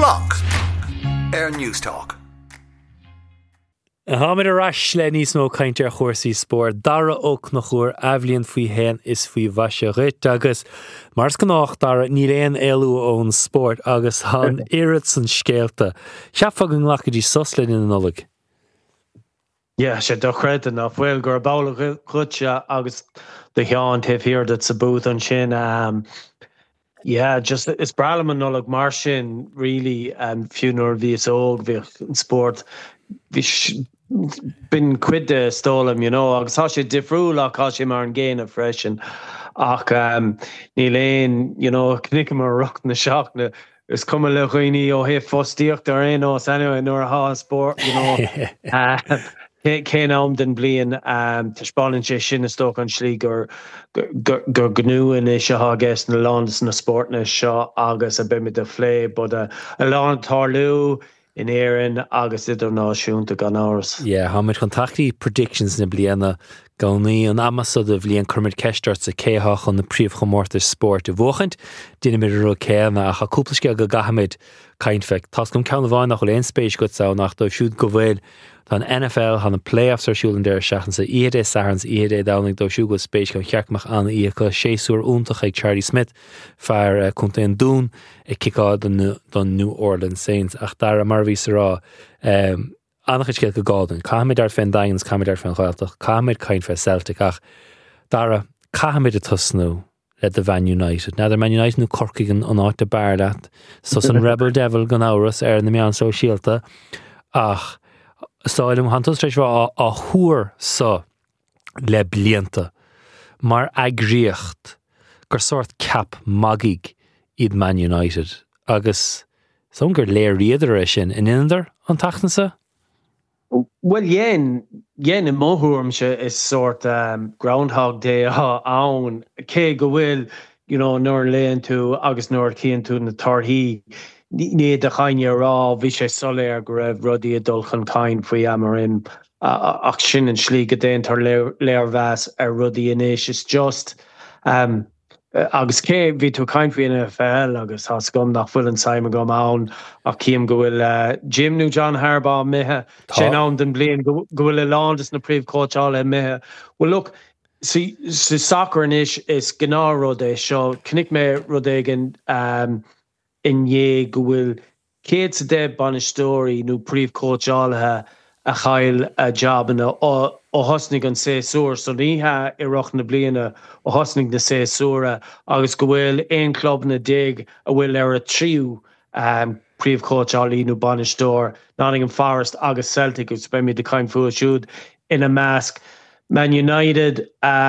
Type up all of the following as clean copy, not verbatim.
Blog News Talk. Hamid a ras le níos mó cainte chuirsaí spór dara óg nach chuair aimhlíonn faoi hen is faoi bhaise rit agus mars gnácht dara ní léon éilú ón spórt agus han irid san scéalta. Seafa an lachadí soslin in an nullig. Yeah, sé do chréad an bhfuil gur bála chute agus de cheann taobh hiar dat sa booth an sin. Yeah, just it's bralam an nullig mar sin really fiúnar bhís óg bhí an spórt bhí bin cuid de stólam, agus tá sé difriúlach tá sé mar an ggéanamh freisin ach ní léon, cnicim mar rucht na seachna is cum le chuoine ó hé fostíocht ar aonás anyway nuair a há spórt, cé am den blian tá spálann sé sin is tóch an slí gur gnúin is se hágus na landas na spórtna seo agus a bimid a phlé, bud a lán tarlú in éireann agus idirnáisiúnta gan áras. Yeah, Hamid chun tachtí predictions na bliana gánaí an amasad a bhíon chumid ceistart sa céthach an na príomhchomórta spórt a bhóchaint, duine mid ru céanna a chaúplasce go gahamid cainfeic. Tás gom ceanna bháin nach chuil éon spéis go sao nach do siúd go bhfuil tá NFL han na playoffs ar siúlan deir seachan sa iad sahans iad dánig do siú go spéis go cheachmach an íoch séúr úntach ag Charlie Smith fear chunta an dún ag kickáid don New Orleans Saints ach dar a mar vís rá annach is go gádan cahamid ar fen Dines cahamid ar fen Chailteach cahamid cain fe Celtic ach dar cahamid a tusnú le de Man United. Na Man United nú corcaigh an áit a bear leat sos an Rebel Devil gan áras ar na meán so síalta ach Stáilm hantas treis bh a thuair sa le blianta mar agríocht gur sort cap magig iad Man United agus son gur léir riadar sin in inandar an tachtansa? Well, yen in móthúirmse is sort Groundhog Day ann cé go bhfuil nuair léonn tú agus nuair cíonn tú na tarthaí ní de chaine rá bhí sé soléir go raibh rudaí a dulchan cain faoi amarin ach sin an slí go déantar léirmheas ar rudaí inis is just agus cé bhí tú cain faoi NFL agus tá gom nach bhfuil an Simon go ann ach cíam go bhfuil Jim nó John Harbaugh mithe sin ann den blion go bhfuil Landas na príomhcóiteála mithe. Well look, sa soccer inis is gná rud é seo cnic mé rud éigean in dhé go bhfuil céad sa déb banistóirí nó príomhcóiteálathe a chail a jobanna ó thosnig an séasúr, so níthe i roch na bliana ó thosnig na séasúra agus go bhfuil aon club na dig a bhfuil ar a tríú príomhcóiteálaí nó banistóir Nottingham Forest agus Celtic gus be mí de cain fuair siúd ina measc. Man United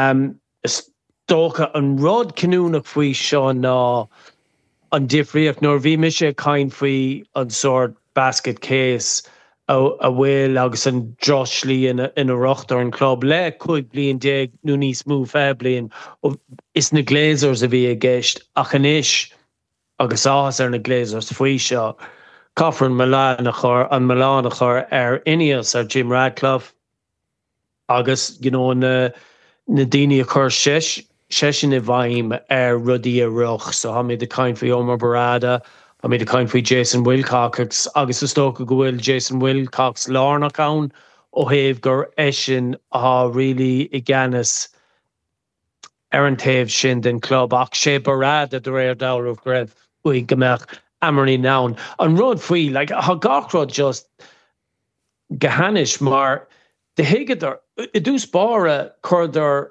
tócha an rud cinúnach faoi seo ná an difríocht nóir bhí me sé cain faoi an sort basket case a bhfuil agus an droslí in a rochtar an club le chuig blion déag nó níos mú fé blion is na Glazers a bhí a gceist ach inis agus áthas ar na Glazers faoi seo caithfear an Milan a chur ar Ineos ar Jim Radcliffe agus na daoine a chur sesin i bhaim ar rudaí a ruch, so ha mé de cain faoi Omar Barada, ha mé de cain faoi Jason Wilcox agus is tócha go bhfuil Jason Wilcox lárnach ann ó thaobh gur éisin rilí i gceannas ar an taobh sin den club ach sé Barada de réir dámh greibh uig gombeach amarí nán. An rud faoi, ha gach rud just gehanis mar de higadar i dús bara chuidir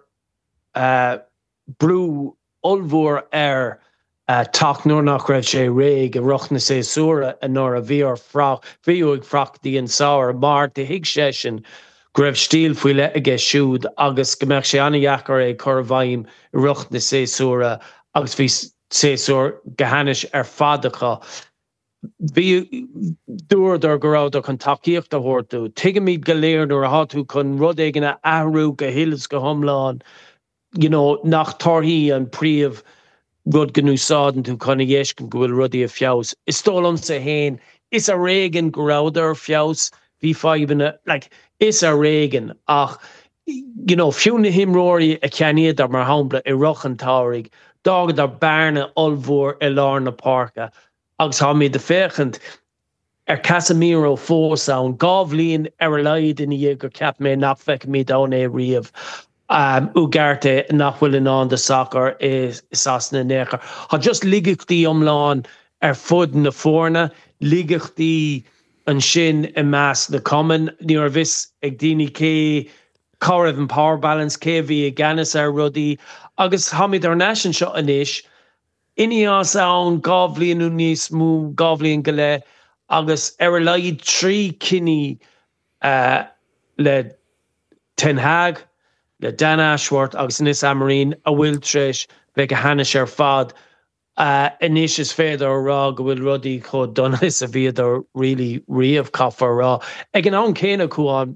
brú olmhór ar tach nuair nach raibh sé réig a roch na séasúra a nuair a bhí ag frachtaí an saoir mar de hiag sé sin go raibh stíl faoi le aige siúd agus go mbeadh sé anna dheachar é chur bhaim i roch na séasúra agus bhí séasúr gehanis ar fadacha. Bhí dúirdar go rád chun takeíocht a thuirtú. Tuige míad go léir nuair a háú chun rud éigeanna ahrú go hilas go thomláin nach tarthaí an príomh rud gnúsádan tú chuna dhéiscin go bhfuil rudaí a fios. Is tólam sa hain, is a réigen go rád fios, bhí fáibanna, is a réigen ach fiúna himróirí a ceaniad ar mar hambla i roch an táirigh, dágad ar bearna olmhór i lár na parca agus ha mí de féchant Casemiro fós an gábhlíonn leid in dhé gur ceap mé nach feic mí da é riamh. Ugarte nachhfuil an de soccer is asna néchar. Ha just ligachtí omláin fud na fórna, ligachtí an sin I meas na common, ní vis ag daoine cé choibh an power balance cé bhí ag ganas rudí, agus hamid ar nasin seo inis, Ineos an gábhlíonn níos mú gábhlíonn go le, agus leid trí cinní le Ten Hag, le Dan Ashworth agus Nis Amarín a bhfuil treis bheith a hanis ar fad. Inis is féidir rá go bhfuil rudí chud donna is a bhíad really riamh cafa rá. Ag an céine chuáin,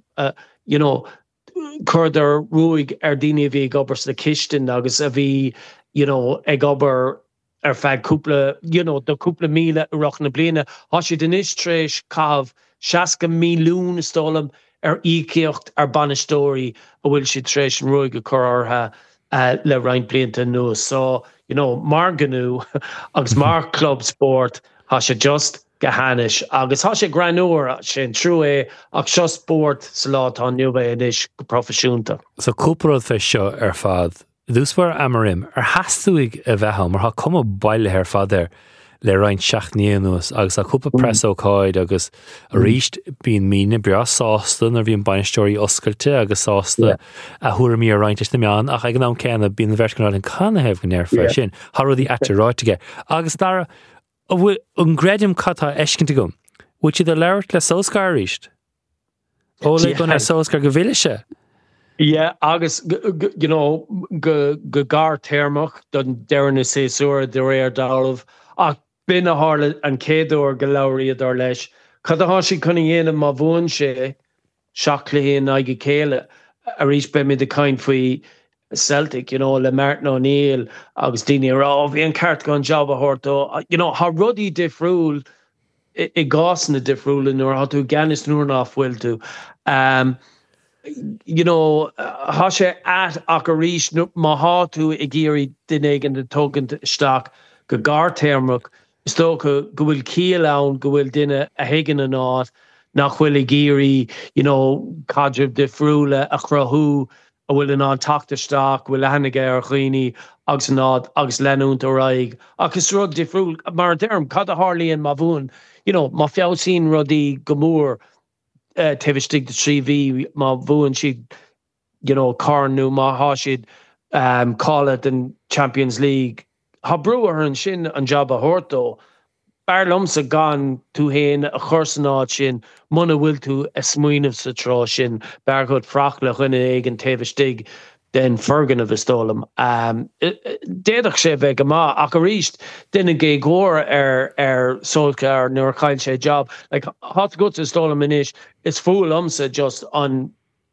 chuidir ruúig daoine bhí gobar sa kistin agus a bhí, ag gobar fed cúpla, do cúpla míle roch na bliana. Tá si den is treis cabh 60 milliún stólam íciocht banistóí a bhfuil si treis an ruúig a chur le rein blianta nuas. So, mar ganú agus mar club sport tá sé just go hanis agus tá sé granúir sin trú ach seo sport sa látá nniuba inis go profisiúnta. So cúparad fé seo ar fad dúsfuir Amarim hasúig a bheitha mar ha cum bailile ar fad le rein seachníanúas agus a cúpa presóáid agus a ríist bíon mína bra sástan ar bhíon bainisteirí oscailte agus sásta a thuair mí a reintis na meán ach ag an céanna bíon na bheirceáil an canahebh go néir fre sin Harrodí ráitige agus dara a bhfuil an greidim catá eiscinnta gom bhfuil siad a leirt le Solskjaer ríist óla gon ar Solskjaer go bhfuile se. Yeah, agus go gar termach don dearna séúir de réir dámh ach bin a hála an céadúir go labhraíad ar leis. Cad a háisi chuna dhéanam má bhuain sé seachlaíon aige céile a rís be mid a cain faoi Celtic, le Martin O'Neill agus daoine rá bhí an ceart gan job a thuirtó. Tá rudí difriúil I gásna difriúil nuair ha tú ganis nuair nach bhfuil tú. Tá sé ach a rís má há tú I ggéirí duine an de tógant isteach go gar termach is tó go bhfuil cíal ann go bhfuil duine a héigean an áit nach bhfuil I ggéirí cadrib difriúla a chrathú a bhfuil an an tachtasteach bhfuil lehanige ar chuoine agus an ád agus leanúnt ó raig agus rud difriúil mar an derm cad a hálíonn má bhuain má feabhsín rudí go mór tevistig de 3V má bhuain siad carnú má há siad call it an Champions League ha brewer an sin an job a thuirtó bar lumsa gan tú héin a chursanáid sin muna bhfuil tú a smuoinmh sa trá sin bar chud frachla chuine ag an tevistig den fergan a bhistólam. Déadach sé bheith go má ach a ríist duine gé góir ar Solskjaer nuair chail sé job. Hat go is stólam inis is full umsa just an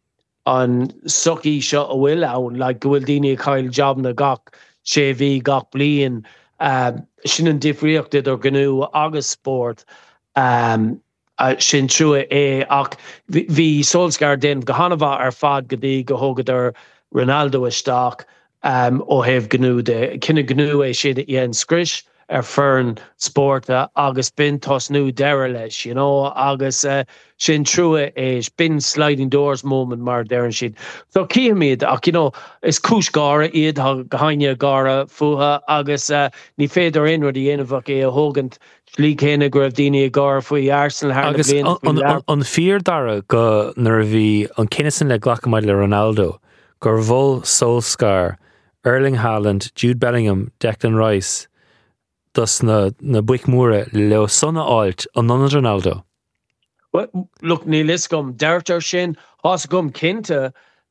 sucky seo a bhfuil ann, go bhfuil daoine chail job na gach sé bhí gach bliain sin an difríochtid ar ghnú agus sport sin trua ach bhí Solskjaer den go hanamh ar fad go dtí go thugad ar Ronaldo isteach ó hebh gnú de cinna gnú siad dhéan scris ar fearn sporta agus bin tosnú deire leis, agus sin trua bin sliding doors moment mar dean siad. So cíimiid ach is cúis gara iad go haine gara fuha agus ní féidir inradí dhéanamh a thugant slí chéine go raibh daoine gar faoi Arsenal agus an fear dara go nar bhí an cinnesan le ghlachamáid le Ronaldo gur bhfuil Solskjaer, Erling Haaland, Jude Bellingham, Declan Rice dus na buic múra le sonna áilt an non Ronaldo. Well, look, ní liscom deirtar sin has gom cinnte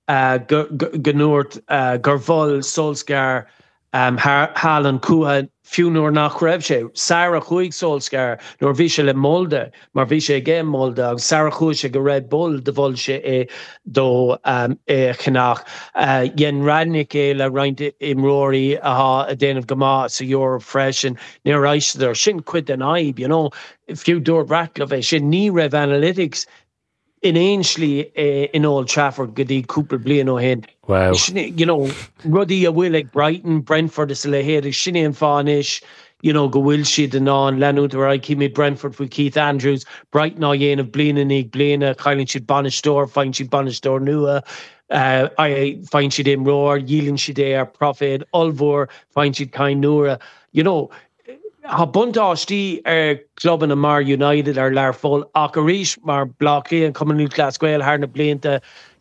gnúirt gur bhfuil Solskjaer Haaland cuatha fiúnúir nach raibh sé. Sara chuig Solskjaer nuair bhí sé le Molde, mar bhí sé gé Molde agus Sara chuig sé go Red Bull de bhfuil sé dó chinach. Yen Radnick le roiint imróí a déanamh go má sa Europe freisin ní raisidir sin cuid an aib, fiú dúir Ratcliffe sin ní raibh analytics in Ainsley in Old Trafford go dtí cúpla bliain ó hen. Wow. Rudí a bhfuil ag Brighton, Brentford is le héad sin an fáis, go bhfuil siad an an leanúd ar aici mé Brentford with Keith Andrews, Brighton á dhéanamh bliana nig bliana, chailann siad banistóir, fainn siad banistóir nua, fainn siad imróir, dílann siad ar profit, Ulvor, fainn siad cain nua. Ha buntáistí ar club na Mar United ar lear fóil ach arís mar blachlí an Commonwealth Glasgow haar na blianta,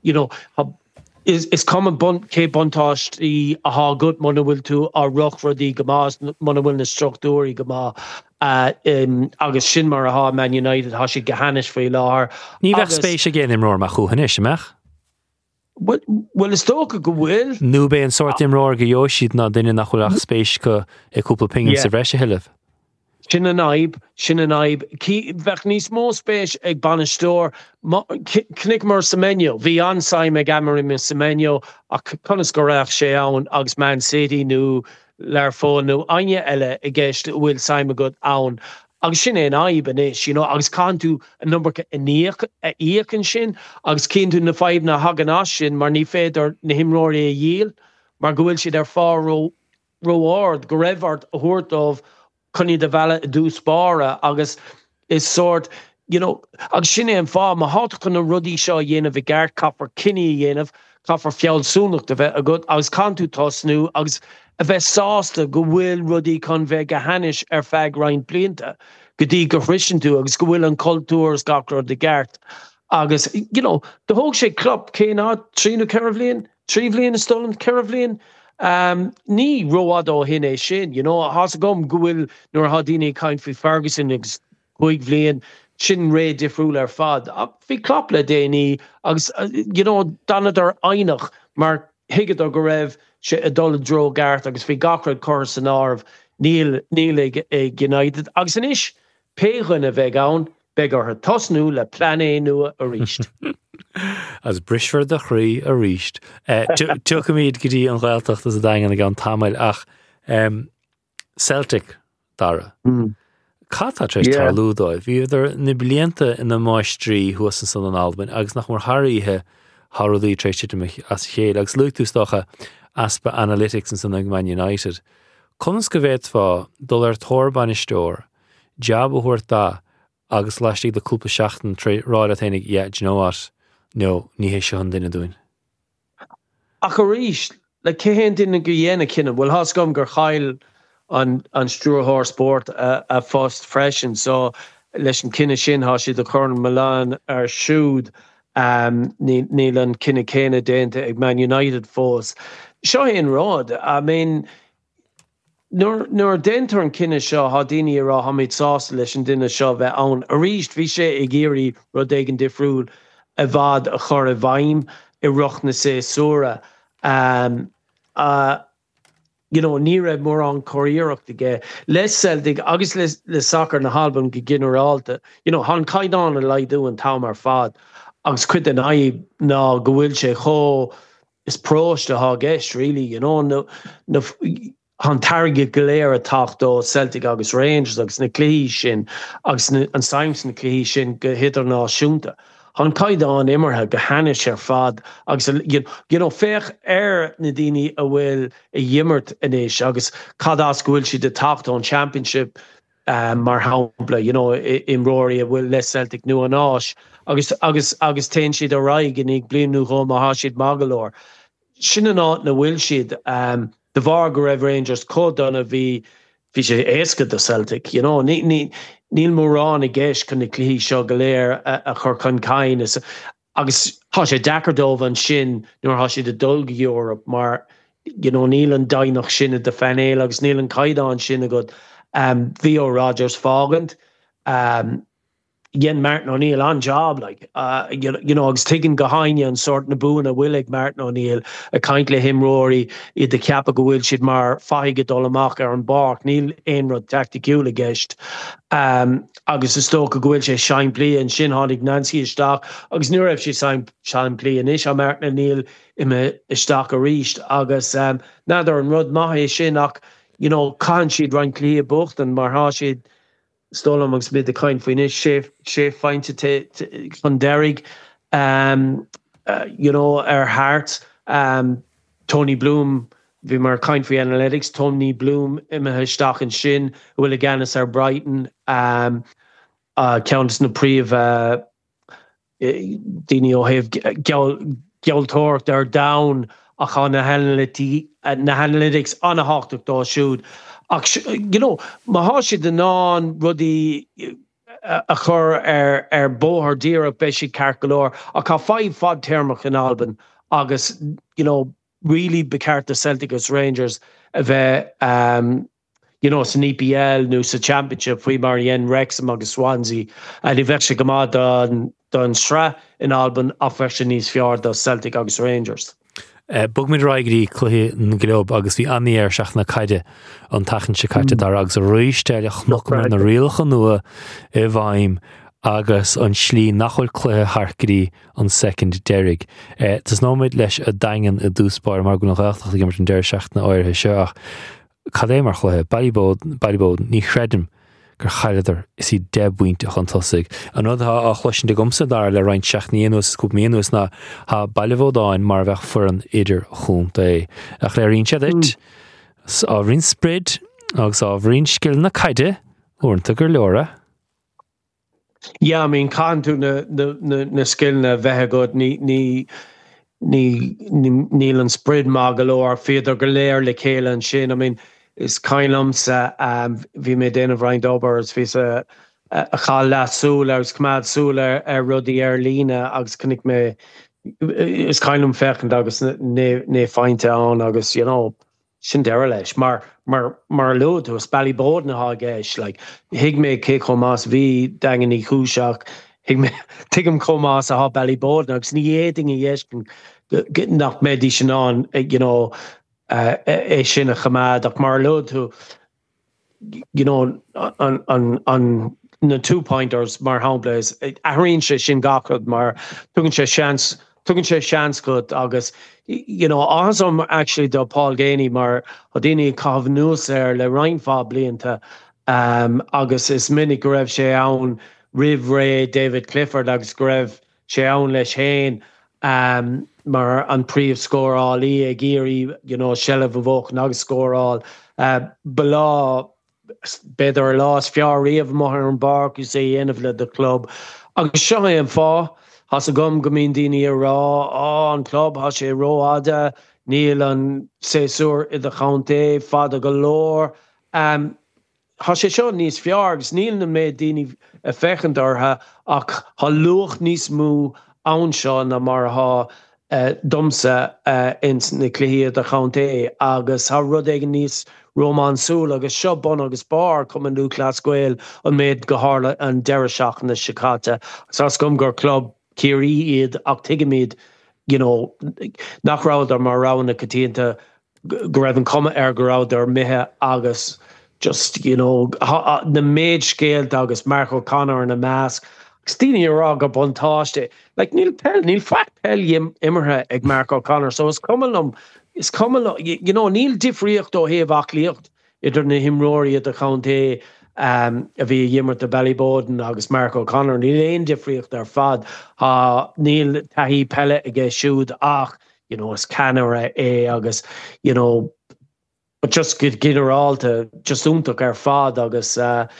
is common cé buntáistí a há gut muna bhfuil tú a ruchradí go más muna bhfuil na struchtúirí go má agus sin mar a há Man United há si gohanis faoi láthair. Ní bheith spéis a géan imróir mar chuhanis, meach? Well, is tóca go bhfuil. Nú bé an sort imróir go dheó siad ná duine nach chuileach spéis go ag cúpla pingam sa bhreise hiileh. Sin an aib. Bheith níos mó spéis ag banistóir cnic mar Semenyo. Bhí ansáim ag amarí me Semenyo ach conas go raibh sé ann agus Man City nó lear fóil nó aine eile i gceist bhfuil Simon go ann. Agus sin an aib an is, agus can tú a number íocan sin, agus cén tú na fáib na hagan sin mar ní féidir na himróirí a díal, mar go bhfuil siad ar fá roáard go raibhart a thuirtómh chunní de bheile dús spára agus is sort, agus sin an fá má háta chun na rudí seo dhéanamh i gceart caafar cinní dhéanamh, caafar feallsúnach de bheith a go agus can tú tosnú agus a bheith sásta go bhfuil rudí chun bheith go hanis ar feadh rainn blianta, go dtí go hrisin tú agus go bhfuil an cultúr gacra de gceart. Agus, de thóg sé club cé ná tríú Cervlín, tríomhlíon is stolan Cervlín, ní roiad ó hin é sin, has gom go bhfuil nuair hadíine caint fao Ferguson agus chuig bhliain sin ré difriúil ar fad. Bhí club le déanaí agus, danad ar ainach mar hiigad go raibh sé a dul dro gart agus bhí gacrad chur san árbh níl ag United. Agus an is pégan a bheith ann, beag ar tosnú le plané nua a ríist. As brisfar de chrí a ríist. Tucha míad go dtí an ghailteachta a dagan ag an támail ach Celtic dara. Catá treéis tar lúdóid. Bhí idir na blianta ina máistrí thuas an san an Alban agus nach mar tharíthe Harrodí treéis as chéad agus luchtústocha aspa analytics an san ag Man United. Conas go bhéit fá dul ar tóir banistóir, jab a thuirt dá agus leistigh de cúpla seachtain ráid a thénig, what? No, ní hé se an duine dúin. Ach a ríist, le céhéan duine go dhéana cinenne, bhfuil has gom gur chail an Struthóir Sport a fast freisin, so leis an cinenne sin há siad a chun Milan ar siúd níl an cinenne céine déanta ag Man United fós. Seo aon rád, nuair déantar an cinenne seo há daoine ará haid sásta leis an duine seo bheith ann. A ríist bhí sé ag géirí rud éigean difriúil a bhd a chur a bhaim I ruch na sé sóra. Ní raibh mór an choíireacht aige. Les Celtic agus le soccer na Halban go generalta. Han caiidán a leidú an tam ar fad. Agus cuid an aib ná go bhfuil sé cho is próiste há gist, really. Han target goléir a tachtó Celtic agus Rangers agus na clí sin agus an Simons na clí sin go hitar náisiúnta. Han caiidán imirthe go hanis ar fad agus féch na daoine a bhfuil a dhimmert inis agus cadás go bhfuil si de tachtón Championship mar hapla imróirí a bhfuil le Celtic nu an áis agus téin siad a raig in ag blianú chum a há siad magalóir. Sin an áit na bhfuil siad de bhar go raibh Rangers códonna bhí sé éasca do Celtic, níl mórrán I gceist chun na clí seo go léir a chur chun cain agus há sé dacardómh an sin nuair há siad a dul go Europe mar níl an dainach sin de fenéil agus níl an caiidán sin a go bhí ó Rodgers fágant Yen Martin O'Neill on job agus taking gohaine an sort na búin a bhfuil ag Martin O'Neill a kaint le himróí I de ceapa go bhfuil siad mar faige dul amach ar an barc níl éonrad tacticúla gist agus is tóca go bhfuil sé sein plí an sin tháinig Nancy isteach agus ní raibh sé sein plí inis a Martin O'Neill ime isteach a ríist agus nádar an rud maithe sin ach can siad rein clí a bucht an mar há siad Stolam agus mid a kaint faoine sé feinte chun derig ar Hart Tony Bloom vi mar kaint fi analytics Tony Bloom imime stach an sin will aganis Brighton Countess na príomh daoine ó thaobh gealltóireacht ar down a cha na analytics anna háach dá siúd. Ach, má há siad den ná rudí a chur ar bóthar díreach be si carcolóir a cha 5 fad termach in Alban agus, really becarta Celtic as Rangers a bheith san EPL nó sa Championship faoi mar yen Wrexham agus Swansea a ní bheith se go má don stra in Alban a bheith se níos fearr do Celtic agus Rangers. Bug mid raigeí cluthe na glob agus bhí aníar seach na caide an tachan se caite dar agus a roiisteach nach mar na rialcha nua I bhaim agus an slí nachhfuil cluthe harcaí an second derig. Tás nóid leis a dagan a dúspáir mar go nach achach gimmart an deir seach na áirithe seach. Cad é mar chluithe, bailibód ní chredim gur chaileidir is í debhainte an tosaigh. An rud a chluisin de gomsa dar le roiint seach níonús cúp míonús na ha bailibódáin mar bheith fur an idir chúnta é. Ach le rín sead it, á bhrín spread agus á bhrín scill na caide uanta gur leora. Yeah, I mean, can't do na skill na vehegod ni an spread magalor feeder galer le kale and shin. I mean, it's kind of vi me den of Ryan Dobers vis a chal la soul or kmad soul ruddy Erlina agus kunnig me is kind of fechen agus ne find on agus sin derleis mar load to Ballybod na hagesh like hig me kick homas vi dangani kushak hig me tigum komas a ha Ballybod agus ni eating a yeshkin getting nach medicine on sin a chamad ak mar load to on na 2-pointers mar houndplays arin sin gakrod mar tugan sé chance good agus awesome actually do Paul Ganey mar hodini cov news le Reinfa blianta agus is minic grev sé ann Riv Ray David Clifford agus grev sé ann leis hain mar an príomh score all a géirí Shella Vavok agus score all belá beidir lás fear riamh mahar an bark you say end of the club agus seo an fá has a gum gomín daoine rá an club has sé roáda níl an séúr I the county fada galore has sé seo níos feargus níl na mé daoine a fechan dartha ach ha luach níos mú ann seo na mar ha dumsa ins na cluiche the county agus ha rud éigen níos romansúl agus seo bon agus bar cum an Newclass Gael an méid go hála an deiriseach na Chicata so gum gur club Kiri iad ach tigamid nach rád ar mar rán na catínta go raibh an cuma go rád ar mithe agus just na méid scéalt agus Mark O'Connor na measc Stíine rá go bontáiste like níl fact pell immerthe ag Mark O'Connor so is cumlum níl difriocht ó héamh achlíocht idir na himróí a county a bhí dhimmart a Ballyboden agus Mark O'Connor níl éon difriocht ar fad níl taithí pelle ag siúd ach is canara agus but just generalta just úntaach ar fad agus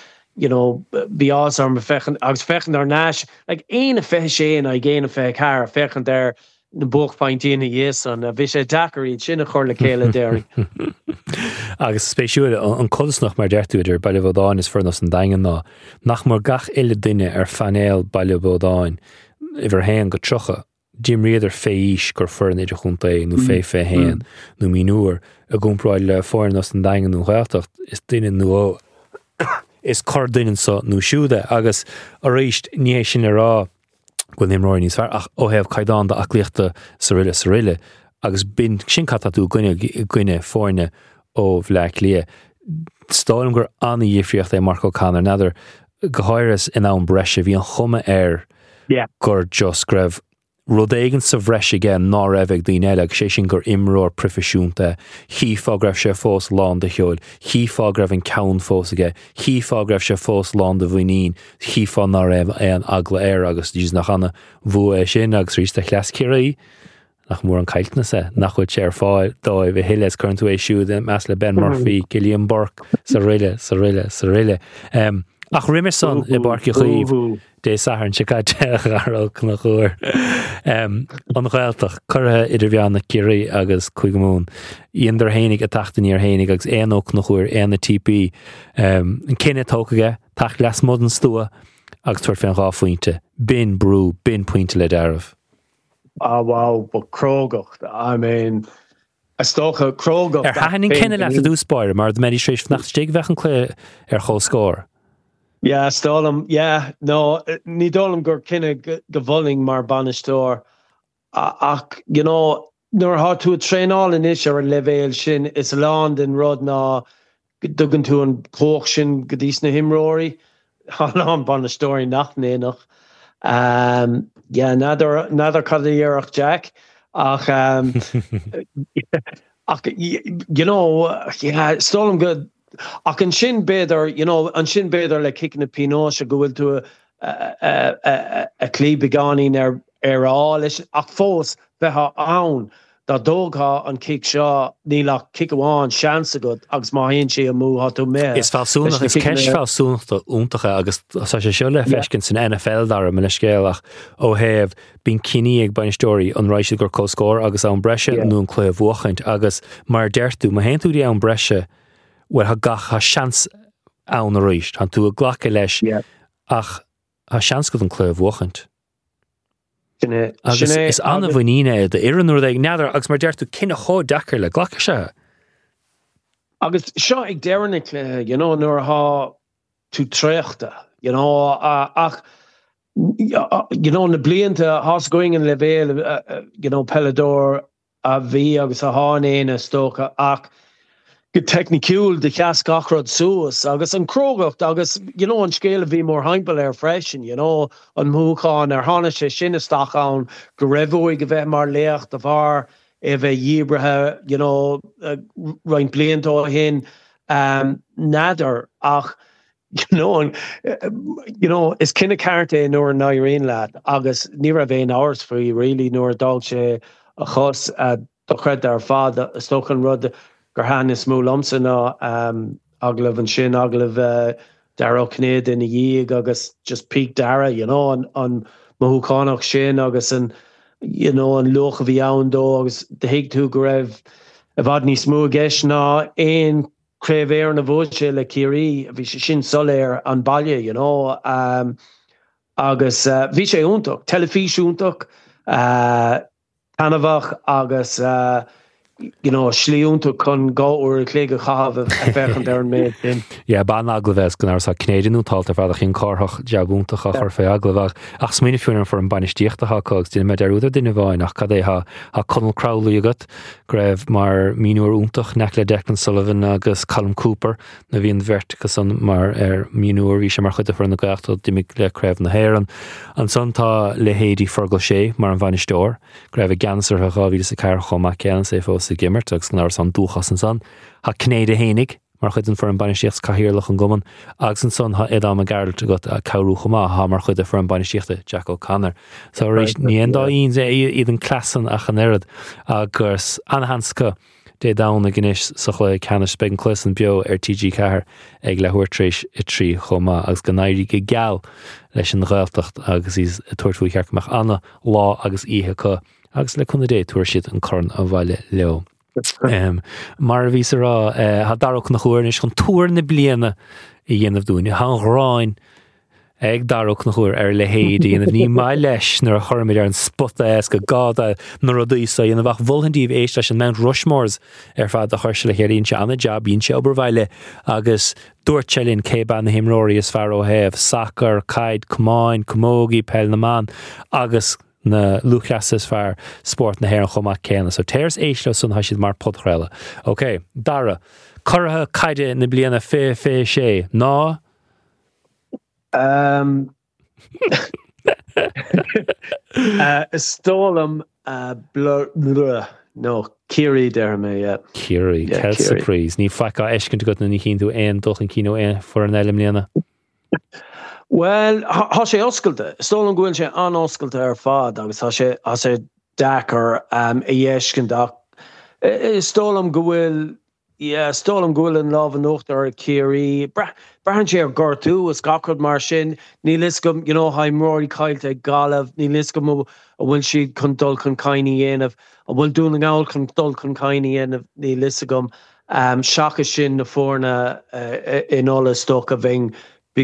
bíás ar fechan agus fechan ar náis like éon a feiche sé a géana a feic car fechan ar na buchpaintína dhéas an a bhí sé dacarí sinna chuir le céile déir. Agus spéisiúil an codasnach mar deirtúidir Ballybodáin is furnas an dagan ná nach mar gach ile duine ar fanéil Ballybodáin idir héan go trocha Jim riadidir féis gur fur an idir chunta nó fé héan nó míúair a gúmpráil le fórnas an dagan nó ghaachtacht is duine nó is cor duine sa nó siúda agus a réist níhé sin rá go nimróir níos fearr ach ó hebh caiidán de aclíochta sa riile agus bin sin catú gine fórne ó bhleach lia. Stáilm gur anna dhífriocht é Mark O'Connor nadidir go háiras in ann breise bhí an chuma gur just greibh rud éigen sa bhreise igen ná raibh daoine eile sé sin gur imreoir profisiúnta hí fá greibh sé fós lán de cheol hí fá greibh an ceann fós aige hí fá greibh sé fós lán de bhuinín hí fá ná raibh an agla air agus dís nach anna bhua sin agus ríos de chleas ciraí nach mór an caiiltna sa nach chuid sé ar fáil dóibh bheith hiile chuann tú é siúd meas le Ben Murphy, Gillian Burke sa riile ach rimmer son I barci chuomh dé saharn se cai tearach nach chuair an ghailteach curtha idir bheanna Curie agus Cuigamún iondar hénig a tachtaní ar hénig agus éonach nach chuair éana TP an cinenne tócaige tach les mod an stua agus tuair féin gáfuointe bin brú bin pointe le dearmh. Wow, but Crogocht, I mean, I stocha Crogocht. Hanin cinenne le a dúspáir mar d meditréis nach stig bheith an clé ar chó scór. Yeah, Stalum. Yeah, no, ní dólam gur cinenne govolling mar banistóir. Ach, you know, nuair há tú a tréáil inis ar an levéil sin is lán den rud ná dugan tú an cóch sin go dtís na himróí. Há ná banistóirí nach nénach. Yeah, nadir cad dhearach Jack. Ach, you know, yeah, Stalum good. Ach an sin beidir, you know, an sin beidir le kicking a pinóis a go bhfuil tú a clí beganín ar áil ach fós bheitha ann dá dógá an kick seo nílach kick amháin seansa go agus má haon sé a mú tú mé. Is fáilsúnach is ceis fáilsúnachta úntacha agus sa sé seo le feiscin san NFL dar me le scéalach ó héamh bín ciní ag banistóirí an ráise gur cóscór agus an breise nó an clé bhuachaint agus mar deirtú má hen tú dí an breise well ha gach ha chans an roist han tú a glacha leis ach ha chans go an clé bhuachaint. Agus is anna bhaoíine de ian nuair ag neadar agus mar deirtú cinenne chó dachar le glacha se. Agus seo ag dearnig le, you know, nuair há tú tréachta, you know, ach, you know, na blianta has going in levéil, you know, Pelador a bhí agus a háin éine stócha ach go technicúil de cheas gachrod suas agus an Crogocht agus, you know, an scéal a bhí mór heimpel ar freisin, you know, an múcháin ar hána sé sin isteach ann go raibhóig go bheith mar léocht a bhar bheith dhíbrethe, you know, roin bliantó hin nádar ach, you know, is cinenne carte nuair an éiríonn leat agus ní raibh éon áras faoi really nuair dál sé a chus do chuid ar fad stochan rud gur hána smú lomsa ná aglah an sin aglah dara cnéad in dhéag agus just peak dara, you know, an mothúcánach sin agus an, you know, an luch a bhí ann dó agus de hiig tú go raibh a bhad ní smú gceis ná éon craobh éar na bhóid sé le Curie a bhí sé sin soléir an bailile, you know, agus bhí sé úntaach, telefísiúntaach, tanamhach agus you know, slíúnta chun gáúir cléige chahabh a fechan ar an méid din. Yeah, ban aglavés gan sa Canadianú talta fad a chin cárthach deagúntaach ar fé aglavach ach smíine fiúnar for an banistíochtacha cogus dine me derúda duine bháin ach cad é ha Conal Crowley agat greibh mar míúir úntaach nec le Declan Sullivan agus Callum Cooper na bhíon verticus an mar míúir bhí sé mar chuide for na gaachta dimig le creibh na héan an son tá le héadí Fergal sé mar an banistóir greibh gansar a gáhí sa cair chomach cean sé fós gimmert agus nar san dúchas an san ha cnéide hénig mar chuidan for an banistíocht cahirirlach an goman agus an son ha edam a garlt got a caurúcha má ha mar chuide for an banistíochta Jack O'Connor so rééis ní endá íon sé iad an clasan a chanéad agus anhanska dé dána gnis sa chu ceanna spegin clusan bio TG Cahar ag le huirtrééis i trí chomá agus go nairí go geall leis an ghailtacht agus ís tuairtú chearcach anna lá agus ihe chu agus le chuna dé tuair siad an corn a bhaile leo. Mar a ví rá ha darach na chuir is chun túair na bliana I dhéanamh dúine há ráin ag darach na chuir ar le héad dhéanamh ní mai leis nar a chormid ar an spota go gáda nar a dúsa dhéanamh ach bhulhandíh éis leis an Mount Rushmores ar fad a chuirse le chéiríonn se anna job bíonn se obair agus dúirt se linn céban na himróí is fear ó héamh sacr, caid, cumáin, cumógi, pell na man agus na luchasas fear sport na héir an chomach céanna. So téirs éisle sun haisiad mar podchréile. Ok, Dara, curtha caide na bliana fé sé, ná? Stólam no, Curie there me, yeah. Curie, Kel surprise. Ní faica eiscint go na ní chin tú ein doch an cino for an elim liana. Well, ha sé oscailte. Stólam gofuil sé an oscailte ar fad agus ha sé Dakar a dhéiscin ach stólam go bhfuil an lámh anocht ar a céirí brehan sé ar gortú is gacrad mar sin ní liscom haim roirí caiilte ag galamh ní liscom a bhfuil siad chun dul chun caiine dhéanamh a bhfuil dún an gáil chun dul chun caiine dhéanamh ní liscom seacha sin na fórna in ola stoc a bhín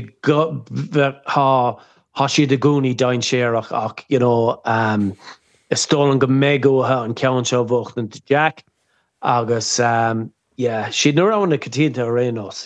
há siad a gúnaí dain séireach ach is stólan go mégóthe an ceann seo bhuachtain Jack agus siad nuair anna catínta a rénos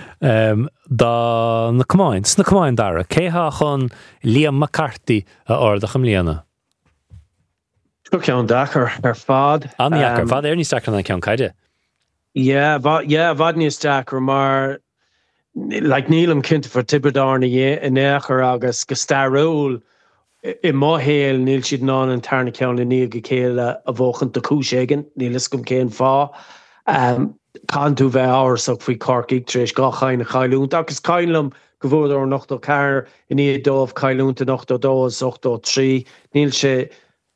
Dá na cumáin dara cétha chun Liam McCarthy a ordach am líana Go ceann Dakar ar fad Anníachar fad ar níos Dakar na ceann caide bhad níos Dakar mar nílam cinnte for Tibredána in éachar agus go stairúil I máhéal níl siad ná an tarna ceann ní go céile a bhóchant do cúiséigen ní liscom céan fá Canú bheith áirach faoi Corcaigh tréis gá chaine chailúnt agus caiinlam go bhfuil ar 8 cear in iad dómh cailúnta 8 2 8 3 níl sé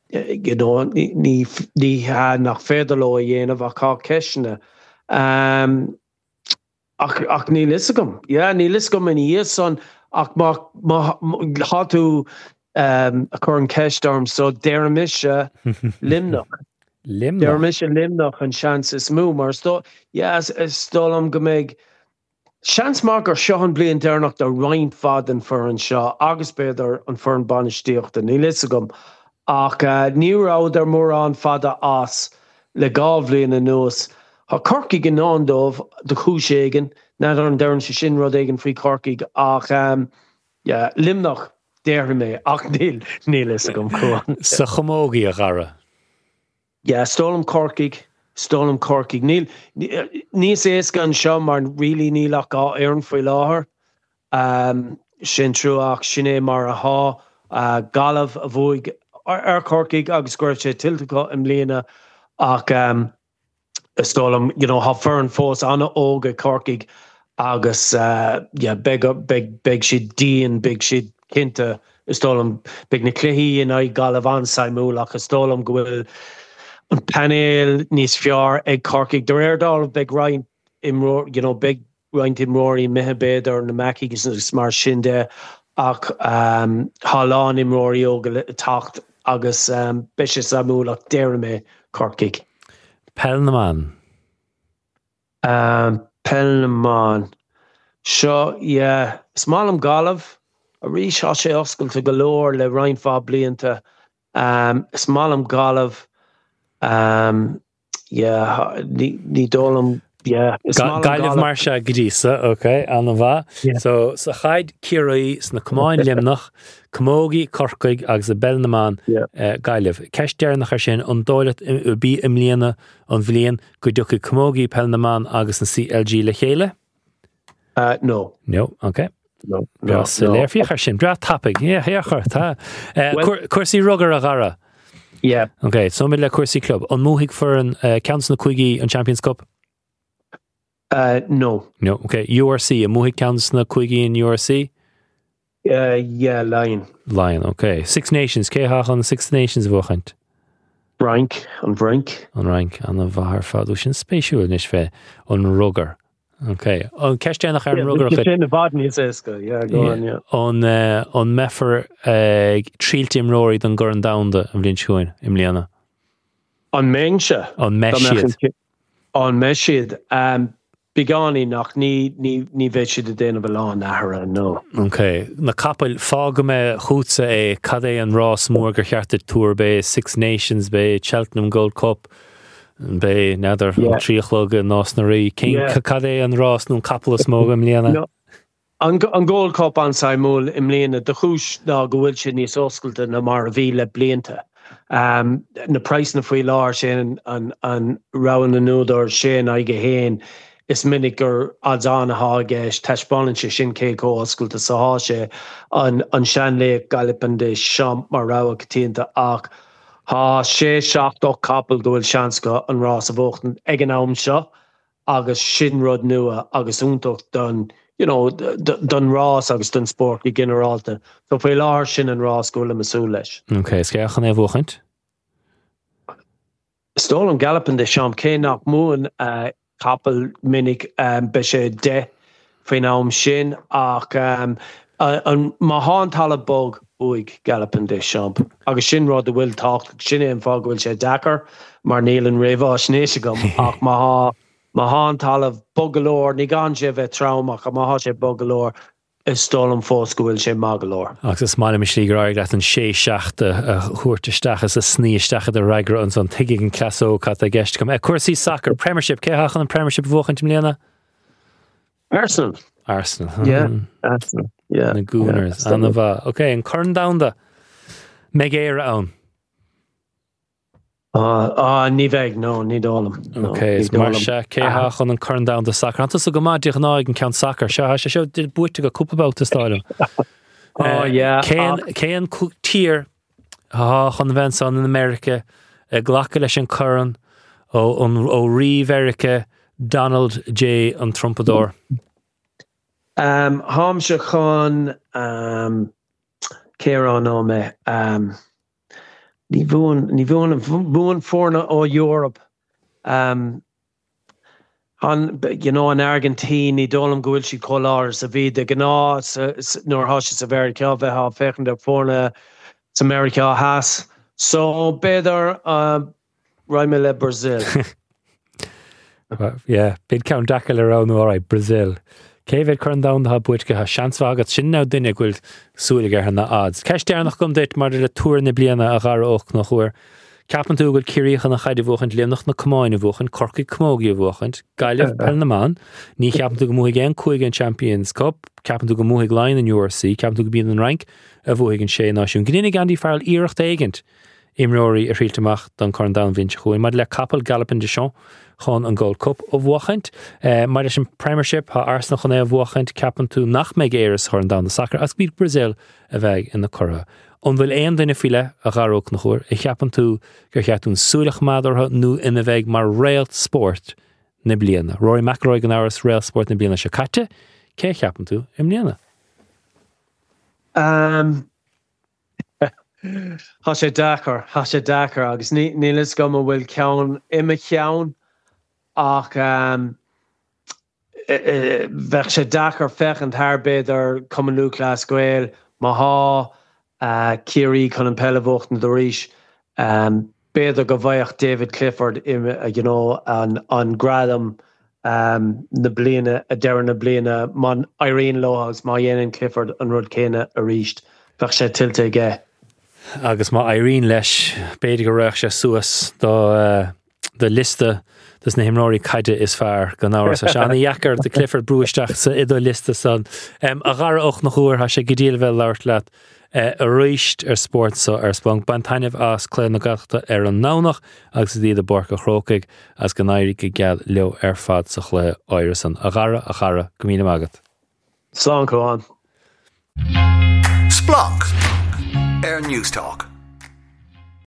ní nach féidirló a dhéanamh ach cá ceisina ach ní liscom ní liscom in íos son ach hatú a chur an ceistarm so deirmise limnach deirmise limnach an seans is mú mar stólam go méid seans mar gur seán blion deirnach do roinn fad an for an seo agus beidir an for an banistíochta ní liscom ach níráidir mór an fada as le gábhlíon an nuas Tá Corcaigh an nándómh do chúiséigen ná an deirn se sin rud éigen faoi Corcaigh ach limnach déir mé ach níl is a gom chuan. Sa chomógaí a gara? Stólam Corcaigh níos éasca an seo mar rilí nílach á éireann faoi láthair sin trúach sin é mar a há galamh a bhuaig ar Corcaigh agus gcuireadh sé tilteá im líana ach stólam há fearn fós anna óga Corcaigh agus beg siad díon beg siad cinnte stólam beg na cluichí in ag galamh an saimúach stólam go bhfuil an panéal níos fear ag Corcaigh de réirdal beg roint beg roint imróí mithebéidir na maicigus mar sin de ach háláin imróí óga tacht agus beise saimúach deir mé Corcaigh. Pelnaman. Pelnaman. Seo, smálam galamh a rís há sé oscailta go leor le roinn fá blianta smálam galamh ní dólam Gaiileh mar se grísa, ok, anna bha. So sa chaid ciaraí sna cumáin limnach, Comógaí, Corcaigh agus a Pelnaman gaiileh. Ceist dearnach ar sin an dóileat bí im líana an bhliain go dtucha Comógaí, Pelnaman agus an CLG le chéile? No. No, ok. No. Léirfíoch ar sin, bra tapig, héachar, tá. Cuirsaí rugar a gara? Ok, so mid le cuirsaí club. An múthaigh for an ceantas na chuigí an Champions Cup? No. No, okay. URC, a múthaigh ceantas na chuigí in URC? Lion. Lion, okay. Six Nations, céthach an Six Nations bhuachant? Rank. An rank, an a bhar fadú sin spéisiúil níos fé an rugar. Okay. An ceisteenach ar an rugar chud. Sin na bhd níos éasca, go on, An mefer tríltim róí don gur an damda an bblin siúin im líana? An méingse? An meisiad. An meisiad. Begáí nach ní bheith siad a déanamh lán ahra, no. Ok. Na capel fága me chútsa é cad é an rás mór gur cheartad túr bé Six Nations bé Cheltenham Gold Cup bé neidir tríochlóga nás na rí. Cad é an rás nún capel smóga im líana? An Gold Cup an saimúil im líana de chúis ná go bhfuil sin níos oscailta na mar bhíle blianta. Na price na faoi láir sin an rawan na núdar sin aige héin is minic gur adán a hágéis teisbáin sé sin cé có oscailta sa há sé an seanléigh galipan de seamp mar rá catínta ach há sé seachtó capel go bhfuil seans go an rás a bhuachtain ag an am seo agus sin rud nua agus úntacht don rás agus don sport i generalta. So faoi láir sin an rás go le masú leis. Ok, is ceachan é bhuachant? Stolen Gallopin de Champ cé nach Moon couple minnig be sé de faoin am sin ach an má hántala bog uig Gallopin de Champ. Agus sin rud a bhfuil tácht sinna an fág bhfuil sé Dakar mar níl an réomh snéise gom ach má hántala bogalóir ní gan sé bheith traumach a má há sé bogalóir is stolam fós go bhfuil sé magalóir. Agus is mála mis lígur leat an sé seachta a chuirteisteach is a sníisteach a ragra an son tuigh an clasó cat a gceist com. Cuasaí soccer Premiership céthachan an Premiership bhuachant mléana? Arsenal. Yeah, Arsenal. Yeah. Na Gooners. Anna bha. Okay, an Curn down da. Meg éire ann. Ní bheith, no, ní dálam. Okay, is mar se céthachan an Curn down da soccer. Antas a go máideach náig an count soccer. Se did buite go cúpabáut a stáilm. Yeah. Céan tír chun bhain san in America ghlacha leis an Curran ó Rí-Verica Donald J. an trumpador. Ham se chun céran ó me ní bhuan fórna ó Europe an Argentine ní dólam go bhfuil si choláir sa bhí de gná nóair thoise sa bhéir ceall bheith á fechan de fórna sa America has so beidir raimime le Brazil. Yeah, bid count dacail around alright Brazil. Céhhéad chun down ha buit go ha seansfa agat sin ná duine gúil súlaigh ar na odds. Ceist dearnach gom deit mar le túr na bliana a gar och nach chuir. Capan tú gúil ciríocha na chaide bhuachant léamnach na Comáine bhuachant, Corcaigh Camogie bhuachant, Gaillimh Pelnaman, ní ceapan tú go múigh an chuig an Champions Cup, ceapan tú go múigh lein an URC, ceapan tú go bíon an rank a bhuigh an sé náisiún. Gnínig gandí fearil íirecht éigent imróirí a rialtamach don chun down vinse chuin, mar le capal Gallopin de Champ chun an Gold Cup ó bhuachant, mar leis an Premiership ha Arsenal chun é a bhuachant, ceapan tú nach meg éiris chun down the soccer, as bíd Brazil a bheith in na curra. On bhfuil éon duine fiile a garóg na chuir, I cheapan tú gur cheatún súlach mádartha nó ina bheith mar réal sport na bliana. Rory McIlroy gan áras réal sport na bliana se caite, cé cheapan tú im bliana? Tá sé Dakar agus nílas go bhfuil ceann imime cheann ach bheith sé Dakar fechant thar beidir cumanú clás Gael má há Kiri chun an pellehócht na doríis beidir go bhaoch David Clifford an gradam na bliana a deir na bliana man Irene Lohags má dhéanaan Clifford an rud céine a ríist bheith sé tiltte ige. Agus má Irene leis beidir go raach sé suas do liste dus na himráí caide is fear go náras a seanna jackar de Clifford brúisteach sa idó liste san a gar och nach chuair ha sé godíal bheith leirt leat a ríist sport so spong bantaineh as clé na gachta an nánach agus dí a borca chrócaigh as go nairi go gead leo fad sa chlé áirisan a gara go míle agat. Slán go an. Splunk Air News Talk.